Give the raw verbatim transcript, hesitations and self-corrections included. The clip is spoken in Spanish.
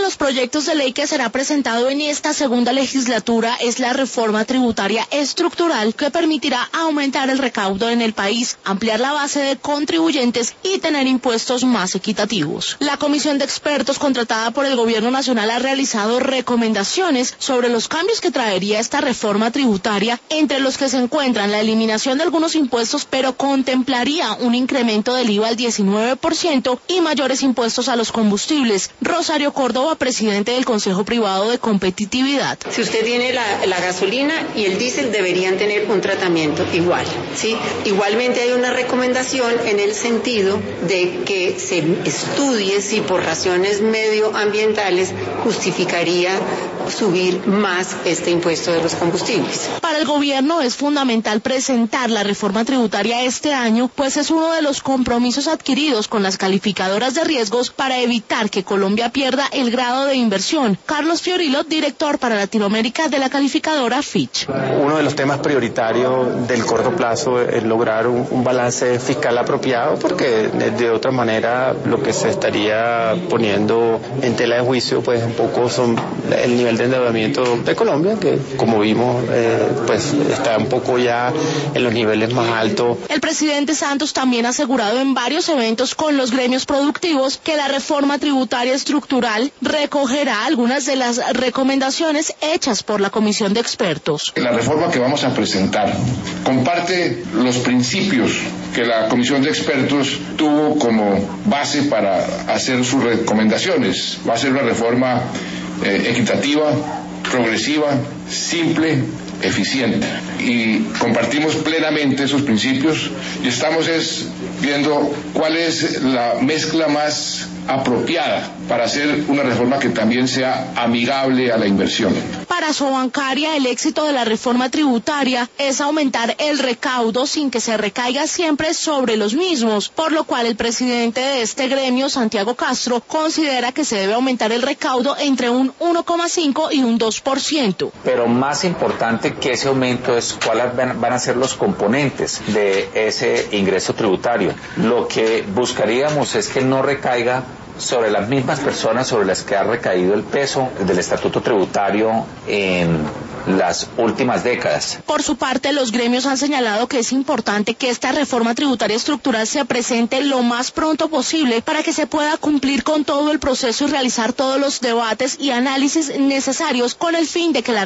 los proyectos de ley que será presentado en esta segunda legislatura es la reforma tributaria estructural que permitirá aumentar el recaudo en el país, ampliar la base de contribuyentes y tener impuestos más equitativos. La comisión de expertos contratada por el Gobierno Nacional ha realizado recomendaciones sobre los cambios que traería esta reforma tributaria, entre los que se encuentran la eliminación de algunos impuestos, pero contemplaría un incremento del I V A al diecinueve por ciento y mayores impuestos a los combustibles. Rosario Córdoba, presidente del Consejo Privado de Competitividad. Si usted tiene la, la gasolina y el diésel, deberían tener un tratamiento igual, ¿sí? Igualmente hay una recomendación en el sentido de que se estudie si por razones medioambientales justificaría subir más este impuesto de los combustibles. Para el gobierno es fundamental presentar la reforma tributaria este año, pues es uno de los compromisos adquiridos con las calificadoras de riesgos para evitar que Colombia pierda el grado de inversión. Carlos Fiorillo, director para Latinoamérica de la calificadora Fitch. Uno de los temas prioritarios del corto plazo es lograr un, un balance fiscal apropiado, porque de otra manera lo que se estaría poniendo en tela de juicio pues un poco son el nivel de endeudamiento de Colombia, que como vimos eh, pues está un poco ya en los niveles más altos. El presidente Santos también ha asegurado en varios eventos con los gremios productivos que la reforma tributaria estructural recogerá algunas de las recomendaciones hechas por la comisión de expertos. La reforma que vamos a presentar comparte los principios que la comisión de expertos tuvo como base para hacer sus recomendaciones. Va a ser una reforma eh, equitativa, progresiva, simple, eficiente, y compartimos plenamente esos principios y estamos es viendo cuál es la mezcla más apropiada para hacer una reforma que también sea amigable a la inversión. Para Sobancaria, el éxito de la reforma tributaria es aumentar el recaudo sin que se recaiga siempre sobre los mismos, por lo cual el presidente de este gremio, Santiago Castro, considera que se debe aumentar el recaudo entre un uno coma cinco y un dos por ciento. Pero más importante que ese aumento es cuáles van a ser los componentes de ese ingreso tributario. Lo que buscaríamos es que no recaiga sobre las mismas personas sobre las que ha recaído el peso del estatuto tributario en las últimas décadas. Por su parte, los gremios han señalado que es importante que esta reforma tributaria estructural se presente lo más pronto posible para que se pueda cumplir con todo el proceso y realizar todos los debates y análisis necesarios con el fin de que la